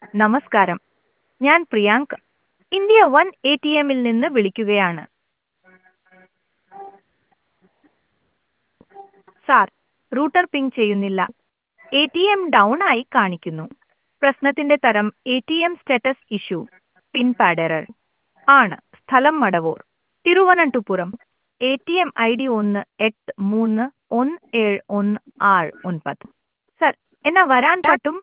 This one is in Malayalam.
നമസ്കാരം. ഞാൻ പ്രിയാങ്ക്. ഇന്ത്യ വൺ എ.ടി.എമ്മിൽ നിന്ന് വിളിക്കുകയാണ്. സാർ, റൂട്ടർ പിങ് ചെയ്യുന്നില്ല. എ.ടി.എം ഡൗൺ ആയി കാണിക്കുന്നു. പ്രശ്നത്തിന്റെ തരം ATM status issue, pin pad error ആണ്. സ്ഥലം Madavoor, Thiruvananthapuram. ATM ID 18311716 9. Sir, എന്നാ വരാൻ പറ്റും?